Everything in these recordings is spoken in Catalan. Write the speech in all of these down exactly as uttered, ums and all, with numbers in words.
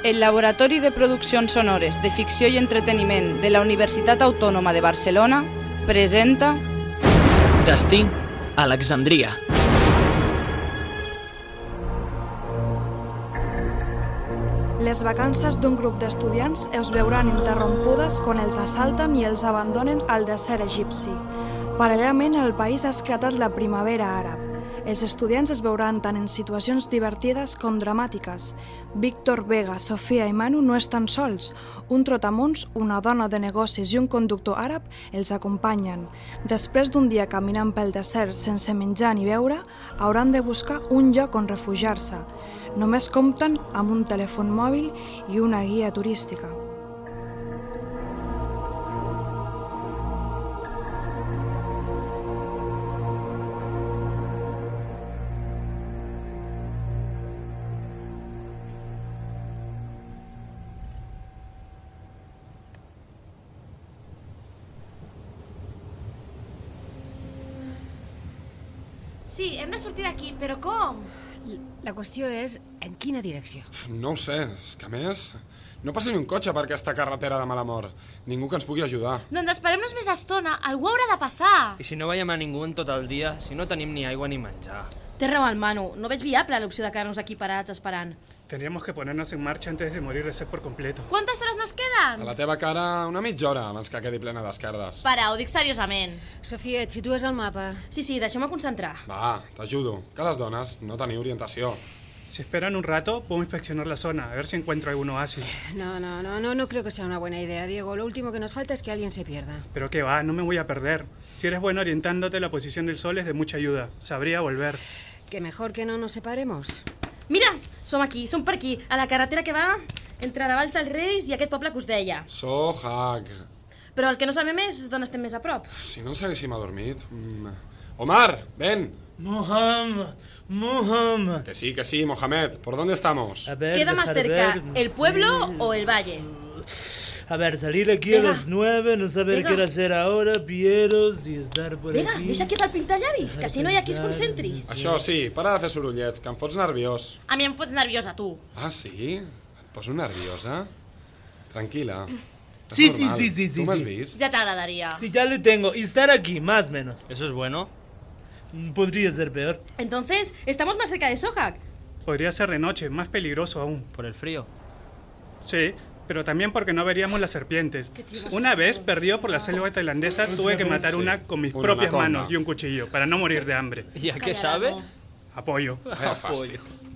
El Laboratori de Produccions Sonores de Ficció i Entreteniment de la Universitat Autònoma de Barcelona presenta... Destí, Alexandria. Les vacances d'un grup d'estudiants es veuran interrompudes quan els assalten i els abandonen al desert egipci. Paral·lelament, al país ha esclatat la primavera àrab. Els estudiants es veuran tant en situacions divertides com dramàtiques. Víctor, Vega, Sofia i Manu no estan sols. Un trotamunts, una dona de negocis i un conductor àrab els acompanyen. Després d'un dia caminant pel desert sense menjar ni beure, hauran de buscar un lloc on refugiar-se. Només compten amb un telèfon mòbil i una guia turística. Sí, hem de sortir d'aquí, però com? La qüestió és en quina direcció. No ho sé, és que a més... No passa ni un cotxe per aquesta carretera de mala mort. Ningú que ens pugui ajudar. Doncs esperem-nos més estona, algú haurà de passar. I si no veiem a ningú en tot el dia, si no tenim ni aigua ni menjar? Té raó el Manu, no veig viable l'opció de quedar-nos aquí parats esperant. Tendríamos que ponernos en marcha antes de morir de sed por completo. Quantes hores nos queden? A la teva cara, una mitja hora abans que quedi plena d'esquerdes. Para, ho dic seriosament. Sofia, et situes al mapa. Sí, sí, deixeu-me concentrar. Va, t'ajudo. Que les dones no teniu orientació. Si esperan un rato, puedo inspeccionar la zona, a ver si encuentro algún oasis. No, no, no, no, no creo que sea una buena idea, Diego. Lo último que nos falta es que alguien se pierda. Pero qué va, no me voy a perder. Si eres bueno orientándote, la posición del sol es de mucha ayuda. Sabría volver. Que mejor que no nos separemos. Mira, som aquí, som per aquí, a la carretera que va entre Davals dels Reis i aquest poble que us deia. Sohag. Però el que no sabem és d'on estem més a prop. Si no ens haguéssim adormit... Mm. Omar, ven. Mohamed, Mohamed. Que sí, que sí, Mohamed. ¿Por dónde estamos? A ver, Queda más cerca, ver, ¿el pueblo sí. o el valle? A ver, salir aquí Vega. a las nueve, no saber Vega. qué era hacer ahora, Pieros y estar por Vega, aquí... Vega, deixa quiet el pintallavis, que si no hi ha qui es concentri. Sí. Això sí, para de fer sorollets, que em fots nerviós. A mi em fots nerviosa, tu. Ah, sí? Et poso nerviosa? Tranquila. Sí, sí, sí, sí, sí. ¿Tú me has sí. visto? Ya te agradaría. Sí, ya le tengo. Y estar aquí, más o menos. ¿Eso es bueno? Podría ser peor. Entonces, ¿estamos más cerca de Sohag? Podría ser de noche, más peligroso aún. ¿Por el frío? Sí, pero también porque no veríamos las serpientes. Una vez, perdido por la selva tailandesa, tuve que matar una con mis una propias anaconda. manos y un cuchillo, para no morir de hambre. ¿Y a qué sabe? Apoyo. Vaya fàstic.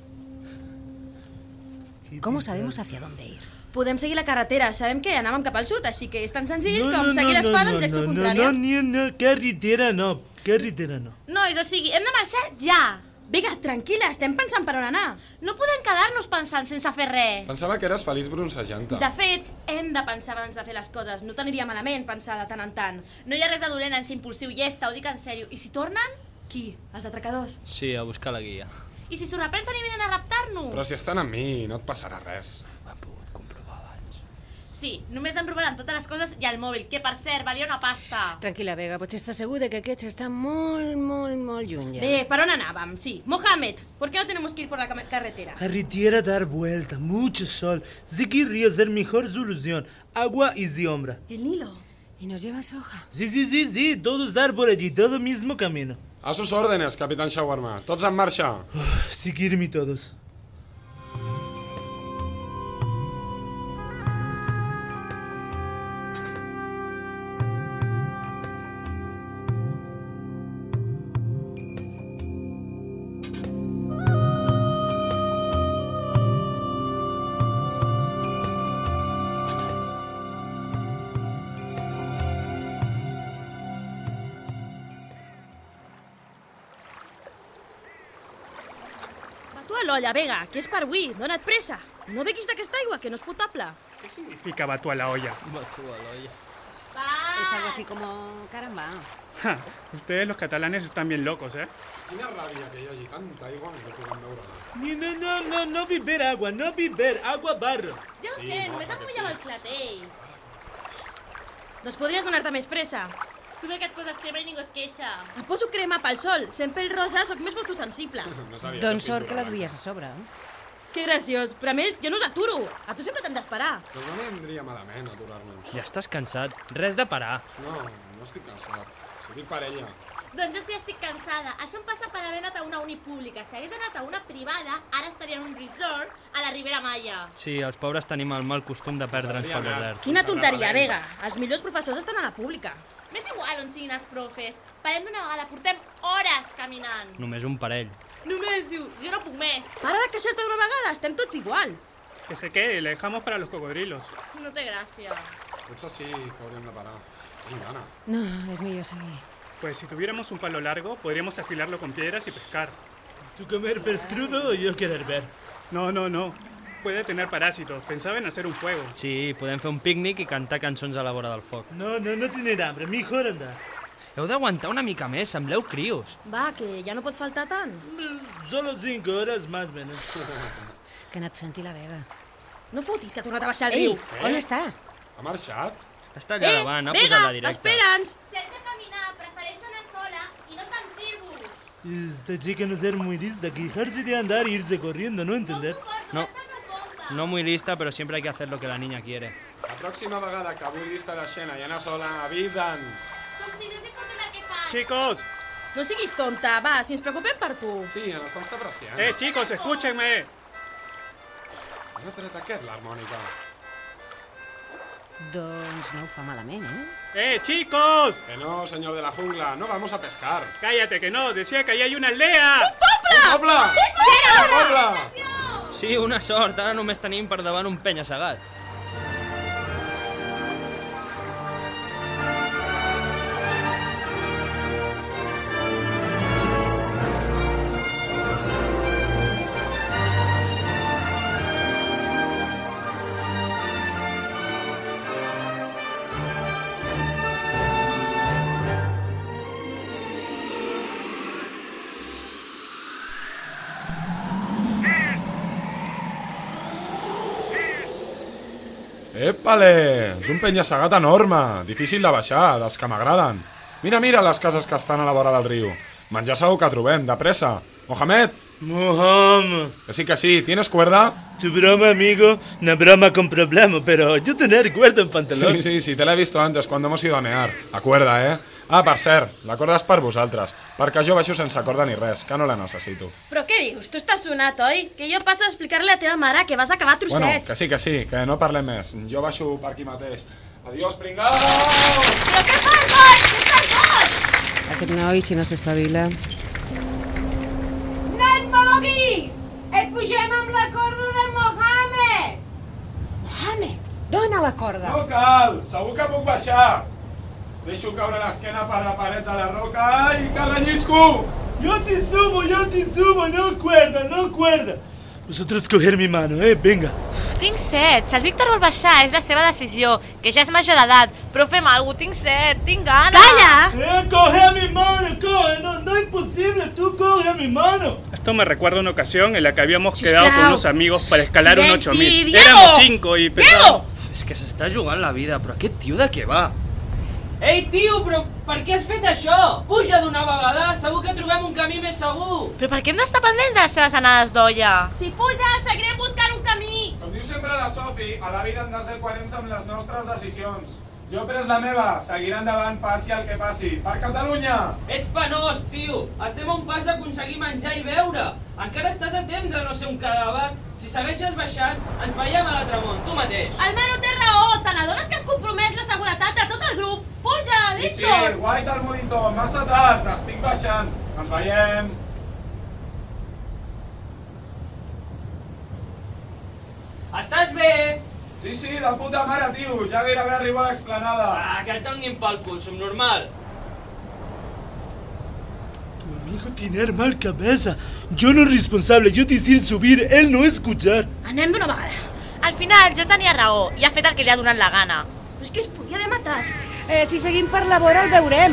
¿Cómo sabemos hacia dónde ir? Podem seguir la carretera, sabem que anàvem cap al sud, així que és tan senzill No, com no, seguir no, l'asfalt no, en direcció no, contrària. No, no, no, no, carretera no, carretera no. Nois, o sigui, hem de marxar ja. Vega, tranquil·la, estem pensant per on anar. No podem quedar-nos pensant sense fer res. Pensava que eres feliç bronzejant-te. De fet, hem de pensar abans de fer les coses. No t'aniria malament pensar de tant en tant. No hi ha res de dolent en ser impulsiu, llesta, ho dic en sèrio. I si tornen? Qui? Els atracadors? Sí, a buscar la guia. I si s'ho repensen i venen a raptar-nos? Però si estan amb mi, no et passarà res. Ho hem pogut comprovar abans. Sí, només em robaran totes les coses i el mòbil, que per cert, valia una pasta. Tranquil·la, Vega, potser estàs segur de que aquests estan molt, molt, molt lluny ja. Bé, per on anàvem? Sí. Mohamed, ¿por qué no tenemos que ir por la carretera? Carretera, dar vuelta, mucho sol. Sé que río es la mejor solución. Agua y sombra. El Nilo. ¿Y nos lleva a Sohag? Sí, sí, sí, sí, todos dar por allí, todo mismo camino. A sus órdenes, capitán Shawarma. Tots en marxa. Uf, seguirme todos. Tu a l'olla, Vega, que és per avui. Dona't pressa. No beguis d'aquesta aigua, que no és potable. ¿Qué significa batú a la olla? Batú a la olla. Va! Es algo así como caramba. Ja, ustedes los catalanes están bien locos, ¿eh? Quina ràbia que hi hagi tanta aigua i no puguem veure res. No, no, no, no, no beber agua, no beber, agua barro. Ja ho Sí, sé, moja, només em que mullava sí. el clatell. Doncs podries donar-te més pressa. Tu bé que et poses crema i ningú es queixa. Em poso crema pel sol. Sent pell rosa, sóc més fotosensible. No sabia Doncs que sort que la estic duies a sobre. Eh? Que graciós. Però a més, jo no us aturo. A tu sempre t'han d'esperar. Doncs no vendria malament aturar-nos. Ja estàs cansat. Res de parar. No, no estic cansat. Si dic per ella. Doncs jo sí estic cansada. Això em passa per haver anat a una uni pública. Si hagués anat a una privada, ara estaria en un resort a la Ribera Maya. Sí, els pobres tenim el mal costum de perdre'ns pel desert. Quina tonteria, Vega. Els millors professors estan a la pública. M'és igual on siguin els profes. Parem d'una vegada, portem hores caminant. Només un parell. Només diu, jo no puc més. Para de queixar-te d'una vegada, estem tots igual. Que se quede, la dejamos para los cocodrilos. No té gràcia. Potser sí que hauríem de parar. Tinc gana. No, es millor seguir. Pues si tuviéramos un palo largo, podríamos afilarlo con piedras y pescar. ¿Tú comer pez crudo o yo querer ver? No, no, no. Puede tener parásitos. Pensaba en hacer un fuego. Sí, podem fer un pícnic i cantar cançons a la vora del foc. No, no, no tener hambre. Mejor anda. Heu d'aguantar una mica més, sembleu crios. Va, que ja no pot faltar tant. Solo cinco horas más o menos. Que no et senti la Vega. No fotis, que ha tornat a baixar el Ei, riu. on està? Ha marxat? Està allà davant, ha posat la directa. espera'ns! Si haig de caminar, prefereixo anar sola i no sentir-vos. Esta chica no ser muy lista, quejarse de andar e irse corriendo, ¿no entender? No, no muy lista, pero siempre hay que hacer lo que la niña quiere. La pròxima vegada que vulguis fer l'escena i anar sola, avisa'ns. Com si no sé el que faig. Chicos, No siguis tonta, va, si ens preocupem per tu. Sí, en el fons t'apreciem. eh, chicos, escúchenme. On ha tret aquest, l'harmònica? Doncs no ho fa malament, eh? Eh, chicos. Que no, señor de la jungla, no vamos a pescar. Cállate, que no, decía que ahí hay una aldea. Un poble! Un poble! Sí, una sort, ara només tenim per davant un penya-segat. Épale! És un penya-segat enorme, difícil de baixar, dels que m'agraden. Mira, mira les cases que estan a la vora del riu. Menjar segur que trobem, de pressa. Mohamed! Mohamed. Que sí, que sí. ¿Tienes cuerda? Tu broma, amigo, una broma con problema, pero yo tener cuerda en pantalón. Sí, sí, sí, te la he visto antes, cuando hemos ido a mear. La cuerda, eh? Ah, per cert, la corda és per vosaltres, perquè jo baixo sense corda ni res, que no la necessito. Però què dius? Tu estàs sonat, oi? Que jo passo a explicar-li a la teva mare que vas acabar trossets. Bueno, que sí, que sí, que no parlem més. Jo baixo per aquí mateix. Adiós, pringao! Però què fas, noi? Què fas, boig? Aquest noi, si no s'espavila... No et moguis! Et pugem amb la corda de Mohamed! Mohamed, dona la corda! No cal, segur que puc baixar. Deixo caure l'esquena per la paret de la roca i que rellisco! Yo te subo, yo te subo, no cuerda, no cuerda. Vosotros coger mi mano, eh, venga. Tinc set. Si el Víctor vol baixar, és la seva decisió, que ja és major d'edat. Però fem alguna cosa, tinc set, tinc gana. Calla! Eh, coge mi mano, coge, no, no es imposible, tú coge mi mano. Esto me recuerda una ocasión en la que habíamos Sisplau. quedado con unos amigos para escalar un Silenci, ocho mil. Diego! Éramos cinco y Diego! És que s'està jugant la vida, però aquest tio de què va? Ei, tio, però per què has fet això? Puja d'una vegada, segur que trobem un camí més segur. Però per què hem d'estar pendents de les seves anades d'olla? Si puja, seguirem buscant un camí. Com diu sempre la Sofi, a la vida hem de ser coherents amb les nostres decisions. Jo he pres la meva, seguiré endavant, passi el que passi. Per Catalunya! Ets penós, tio. Estem a un pas d'aconseguir menjar i beure. Encara estàs a temps de no ser un cadàver. Si segueixes baixant, ens veiem a l'altre món, tu mateix. El Manu té raó. Te n'adones que has compromès la seguretat de tot el grup? Puja, Sí, sí, Víctor! guaita el monitor, massa tard, estic baixant. Ens veiem. Estàs bé? Sí, sí, de puta mare, tio, ja gairebé arribo a l'explanada. Ah, que et donin pel cul, subnormal. Tu amigo tiene mal cabeza. Yo no responsable, yo decir subir, él no escuchar. Anem d'una vegada. Al final, jo tenia raó i ha fet el que li ha donat la gana. Però és que es podia haver matat. Eh, si seguim per la vora el veurem.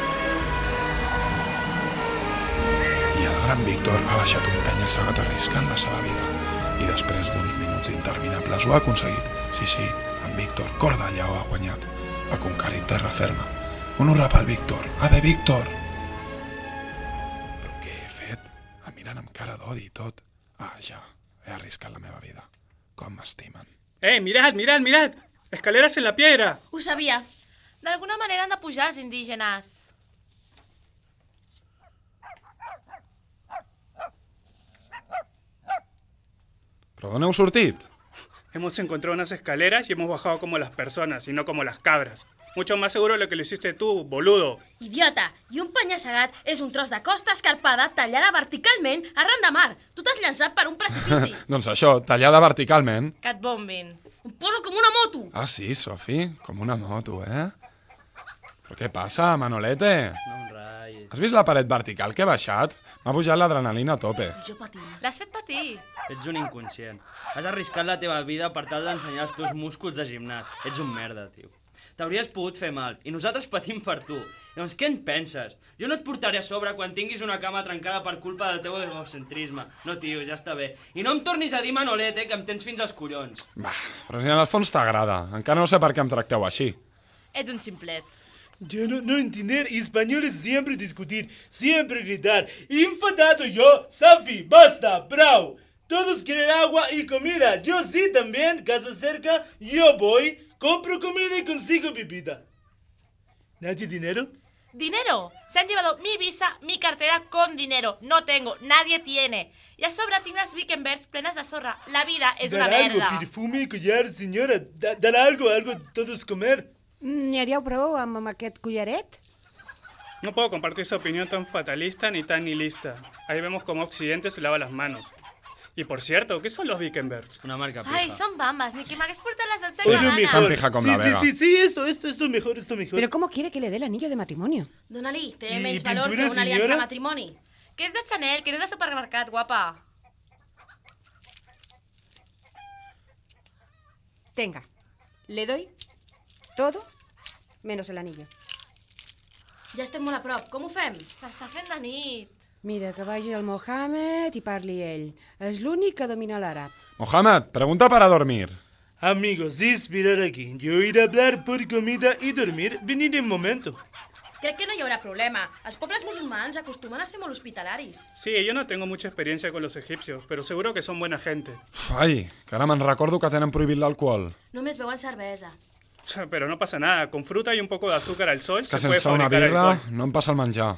I el gran Víctor ha baixat un penya-segat arriscant la seva vida. I després d'uns minuts interminables ho ha aconseguit. Sí, sí, en Víctor, cor de lleó, ha guanyat. Ha conquerit terra ferma. Honorà pel Víctor. Ave, Víctor! Però què he fet? Em miren amb cara d'odi i tot. Ah, ja. He arriscat la meva vida. Com m'estimen. Eh, mirad, mirad, mirad! Escaleras en la piedra! Ho sabia. D'alguna manera han de pujar els indígenes. Però d'on heu sortit? Hemos encontrado unas escaleras y hemos bajado como las personas y no como las cabras. Mucho más seguro lo que lo hiciste tú, boludo. Idiota, i un penya-segat és un tros de costa escarpada tallada verticalment arran de mar. Tu t'has llançat per un precipici. Doncs això, tallada verticalment. Que et bombin. Em poso com una moto. Ah, sí, Sofi, com una moto, eh? Però què passa, Manolete? No em ratllis. Has vist la paret vertical que he baixat? M'ha pujat l'adrenalina a tope. Jo patint. L'has fet patir. Ets un inconscient. Has arriscat la teva vida per tal d'ensenyar els teus músculs de gimnàs. Ets un merda, tio. T'hauries pogut fer mal, i nosaltres patim per tu. Llavors, què en penses? Jo no et portaré a sobre quan tinguis una cama trencada per culpa del teu egocentrisme. No, tio, ja està bé. I no em tornis a dir Manolete, que em tens fins als collons. Bah, però si en el fons t'agrada. Encara no sé per què em tracteu així. Ets un ximplet. Yo no, no entender español es siempre discutir, siempre gritar. Enfadado yo, Safi, basta, bravo. Todos quieren agua y comida. Yo sí también, casa cerca, yo voy, compro comida y consigo bebida. ¿Nadie dinero? ¿Dinero? Se han llevado mi visa, mi cartera con dinero. No tengo, nadie tiene. Y a sobra tinc les Vickenbergs plenes de sorra. La vida es una Dar algo, merda. perfume, collar, señora. Da, dar algo, algo todos comer. N'hi haríeu prou amb, amb aquest collaret? No puedo compartir esa opinión tan fatalista ni tan nihilista. Ahí vemos cómo Occidente se lava las manos. Y por cierto, ¿qué son los Vickenbergs? Una marca pija. Ay, son bambas, ni que m'hagués portat les del Bueno, Gana. mejor. Tan pija com sí, la Vega. sí, sí, sí, esto, esto, esto mejor, esto mejor. Pero ¿cómo quiere que le dé el anillo de matrimonio? Dóna-li, té I- menys i valor que pintura, una aliança senyora? de matrimoni. Que és de Chanel, que no és de supermercat, guapa. Tenga, le doy todo menos el anillo. Ja estem molt a prop, com ho fem? S'està fent de nit. Mira, que vagi el Mohamed i parli ell. És l'únic que domina l'àrab. Mohamed, pregunta para dormir. Amigos, esperar aquí. Yo ir a hablar por comida y dormir. Venir en momento. Crec que no hi haurà problema. Els pobles musulmans acostumen a ser molt hospitalaris. Sí, yo no tengo mucha experiencia con los egipcios, pero seguro que son buena gente. Uf, ai, que ara me'n recordo que tenen prohibit l'alcohol. Només beuen cervesa. Pero no pasa nada, con fruta y un poco de azúcar al sol Que se puede sense una fabricar birra alcohol. no em passa el menjar.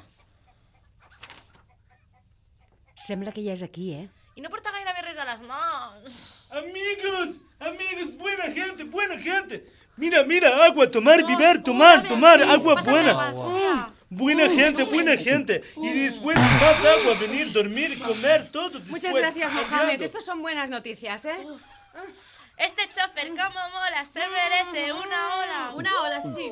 Sembla que ja és aquí, eh? I no porta gairebé res a les mans. Amigos, amigos, buena gente, buena gente. Mira, mira, agua, tomar, beber, tomar, tomar, agua buena. Buena gente, buena gente. Y después más agua, venir, dormir, comer, todo después. Muchas gracias, Mohamed. Hablando. Estos son buenas noticias, ¿eh? Este chofer, como mola, se merece una ola. Una ola, sí.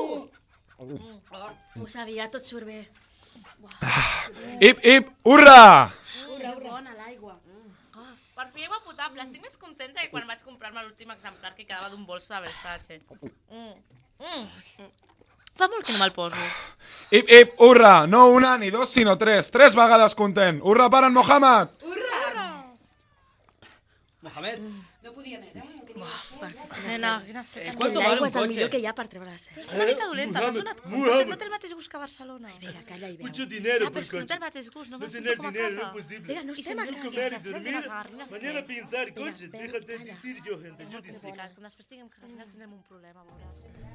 Uh. Ho sabia, tot surt bé. Ip, ip, hurra! Que bona l'aigua. Oh, per fi aigua potable. Estic més contenta que quan vaig comprar-me l'últim exemplar que quedava d'un bolso de Versace. Mm. Mm. Fa molt que no me'l poso. Ip, ip, hurra! No una ni dos, sinó tres. Tres vegades content. Hurra per en Mohamed! Mohamed, No podia més, eh? Nena, quina fe. És que ¿Cuánto vale l'aigua un és el coche? millor que hi ha per treure la set. És una mica dolenta, no has donat compte? Mohamed. No té el mateix gust que a Barcelona. Vinga, calla i veu. Mucho dinero Ah, por però és que no té coche. el mateix gust, no No me'n tener sento com a dinero no es casa. posible. Vinga, no estem a Solo casa. comer y Estem dormir. de cagarrines, Mañana què? pensar, Vinga, coche. veu, Déjate calla. decir yo, gente. Yo És dic. complicat, quan després tinguem cagarines tindrem un problema, veuràs.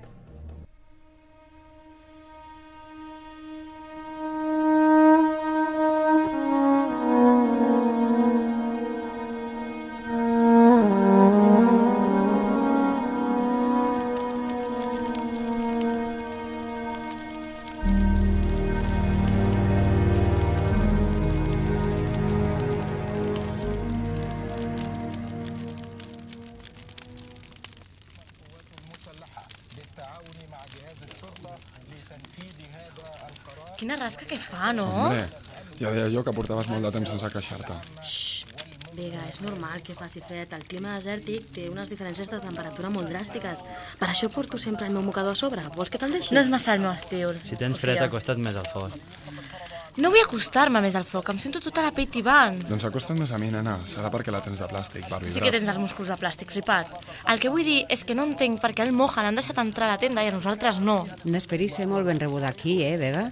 Quina rasca que fa, no? Hombre, ja deia jo que portaves molt de temps sense queixar-te. Vinga, és normal que faci fred. El clima desèrtic té unes diferències de temperatura molt dràstiques. Per això porto sempre el meu mocador a sobre. Vols que te'l deixi? No és massa el meu estil. si tens fred, acosta't més al foc. No vull acostar-me més al foc, em sento tota la pell tibant. Doncs acosta't més a mi, nena. Serà perquè la tens de plàstic, Barbie Sí que tens els músculs de plàstic, flipat. El que vull dir és que no entenc per què el Mohan l'han deixat entrar a la tenda i a nosaltres no. Una experiència molt ben rebuda aquí, eh, Vega?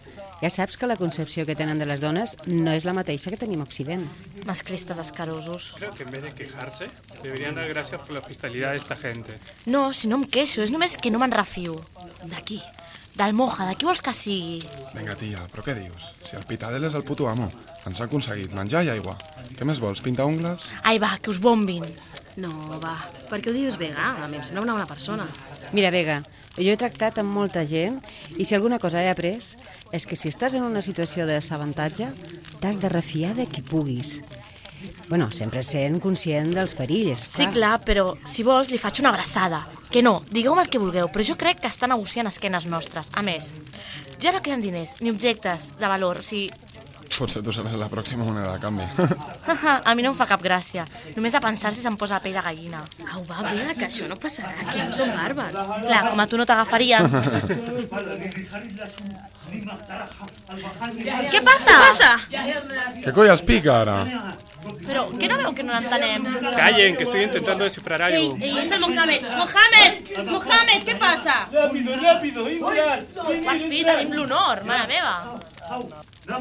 Ja saps que la concepció que tenen de les dones no és la mateixa que tenim a Occident. Masclistes escarosos. Creo que en vez de quejarse, deberían dar gracias por la hospitalidad de esta gente. No, si no em queixo, és només que no me'n refio. De qui? Del Moja, de qui vols que sigui? Vinga, tia, però què dius? Si el Pitadel és el puto amo. Ens ha aconseguit menjar i aigua. Què més vols, pintar ungles? Ai, va, que us bombin. No, va, per què ho dius Vega? A mi em sembla una bona persona. Mira, Vega, jo he tractat amb molta gent i si alguna cosa he après és que si estàs en una situació de desavantatge t'has de refiar de qui puguis. Bueno, sempre sent conscient dels perills, Sí, clar, però si vols li faig una abraçada. Que no, digueu-me el que vulgueu, però jo crec que està negociant esquenes nostres. A més, ja no queden diners ni objectes de valor, o sigui... Potser tu seràs la pròxima moneda de canvi. A mi no em fa cap gràcia. Només de pensar si se'm posa la pell de gallina. Au, va, Vega, que això no passarà, que no som bàrbars. Clar, com a tu no t'agafarien. Què passa? Què passa? Què coi els pica, ara? Però, què no veu que no l'entenem? Callen, que estoy intentando descifrar algo. ¡Ey, es el Mohamed! ¡Mohamed! ¡Mohamed, ¿qué pasa! ¡Rápido, rápido! ¡Entrar! Per fi tenim l'honor, mare meva. La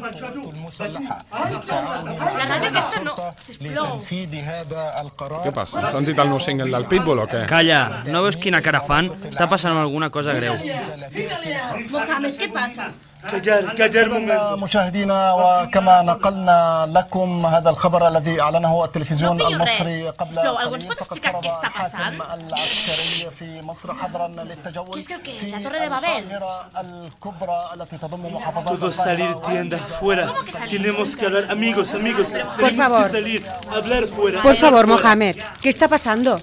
ràdio aquesta no, sisplau. Què passa? Han sentit el nou single del Pitbull o què? Calla, no veus quina cara fan? Està passant alguna cosa greu. Mohamed, ¿qué pasa? كجار كجار مشاهدينا وكما نقلنا لكم هذا الخبر الذي أعلنه التلفزيون المصري قبل قليل فقد فرض حاكم العسكري في مصر حظرا للتجول في القاهرة الكبرى التي تضم محافظات Todos salir tienda fuera. Tenemos que hablar, amigos, amigos. Por Tenemos favor. que salir, hablar fuera. Por favor, Mohamed, ¿qué está pasando?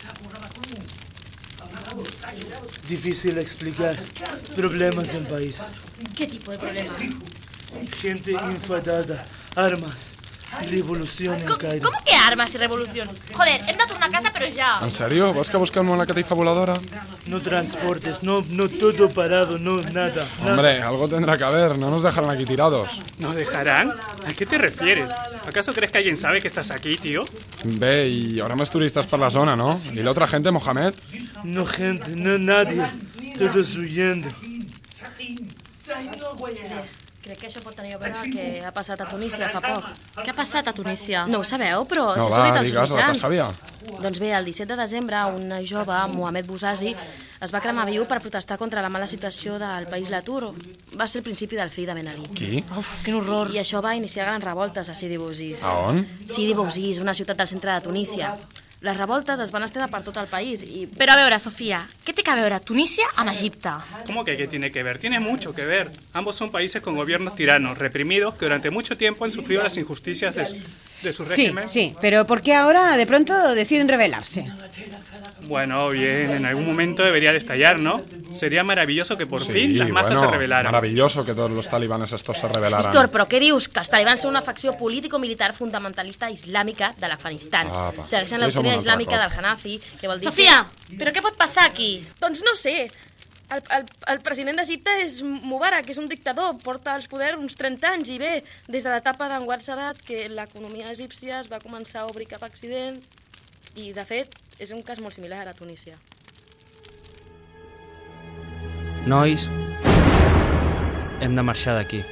Difícil explicar. Problemas en el país. ¿Qué tipo de problemas? Gente enfadada, armas, revolución en Cairo. Com que armes i revolució? Joder, hem de tornar a casa, però ja. En sèrio? Vols que busquem una catifa voladora? No transportes, no, no todo parado, no nada. nada. Hombre, algo tendrá que haber, no nos dejarán aquí tirados. ¿Nos dejarán? ¿A qué te refieres? ¿Acaso crees que alguien sabe que estás aquí, tío? Bé, i hi haurà més turistes per la zona, no? I l'altra gente, Mohamed? No gente, no nadie. Todos huyendo. Crec que això pot tenir a veure el que ha passat a Tunísia fa poc. Què ha passat a Tunísia? No ho sabeu, però No, s'ha va, sortit als digues, la mitjans. sabia. Doncs bé, el disset de desembre, un jove, Mohamed Bouzazi, es va cremar viu per protestar contra la mala situació del país Latur. Va ser el principi del fi de Ben Ali. Qui? Uf, quin horror. I això va iniciar grans revoltes a Sidi Bouzid. A on? Sidi Bouzid, una ciutat del centre de Tunísia. Les revoltes es van estendre per tot el país i... Però a veure, Sofia, què té que veure Tunísia amb Egipte? ¿Cómo que qué tiene que ver? Tiene mucho que ver. Ambos son países con gobiernos tiranos, reprimidos, que durante mucho tiempo han sufrido las injusticias de, su- de sus Sí, regímenes. sí, pero ¿por qué ahora de pronto deciden rebelarse? Bueno, bien, en algún momento debería de estallar, ¿no? Sería maravilloso que por Sí, fin las masas bueno, se rebelaran. maravilloso que todos los talibanes estos se rebelaran. Víctor, però què dius? Que els talibans són una facció político-militar fundamentalista islàmica de l'Afganistan. Apa, Segueixen sí, la som doctrina un altre islàmica cop. del Hanafi, que vol dir Sofia, però què pot passar aquí? Doncs no sé. El, el, el president d'Egipte és Mubarak, que és un dictador, porta als poder uns trenta anys, i bé, des de l'etapa d'Anwar Sadat, que l'economia egípcia es va començar a obrir cap a Occident, i, de fet, és un cas molt similar a Tunísia. Nois, hem de marxar d'aquí.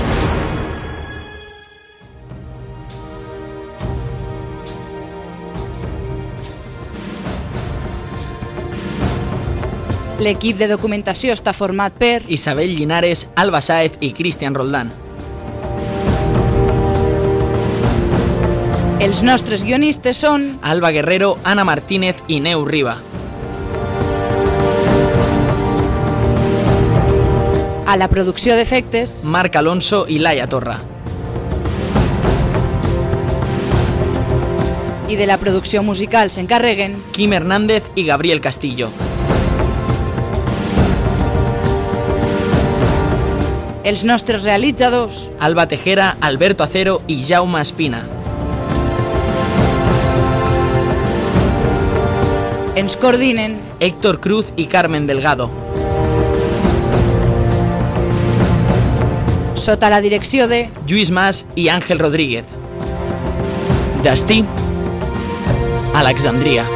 L'equip de documentació està format per Isabel Linares, Alba Sáez i Cristian Roldán. Els nostres guionistes són Alba Guerrero, Ana Martínez i Neu Riba. a la producció d'efectes Marc Alonso i Laia Torra. I de la producció musical s'encarreguen Quim Hernández i Gabriel Castillo. Els nostres realitzadors Alba Tejera, Alberto Acero i Jaume Espina. Ens coordinen Héctor Cruz i Carmen Delgado. Sota la direcció de Lluís Mas i Àngel Rodríguez. Destí, Alexandria.